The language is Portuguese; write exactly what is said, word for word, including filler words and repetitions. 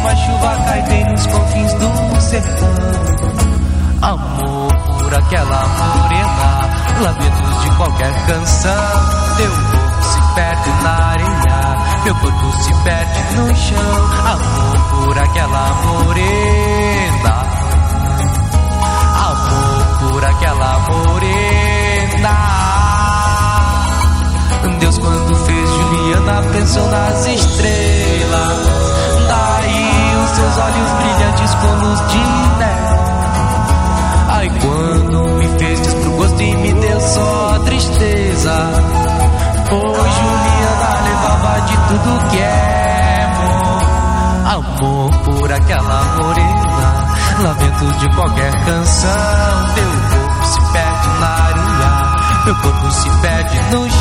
como a chuva cai bem nos confins do sertão. Amor por aquela morena, lamentos de qualquer canção. Teu corpo se perde na areia, meu corpo se perde no chão. Amor por aquela morena, amor por aquela morena. Deus quando fez Juliana pensou nas estrelas, daí os seus olhos brilhantes com luz de neon. Ai, quando me fez pro gosto e me deu só tristeza, pois Juliana levava de tudo que é bom. Amor por aquela morena, lamento de qualquer canção. Teu corpo se perde na areia, meu corpo se perde no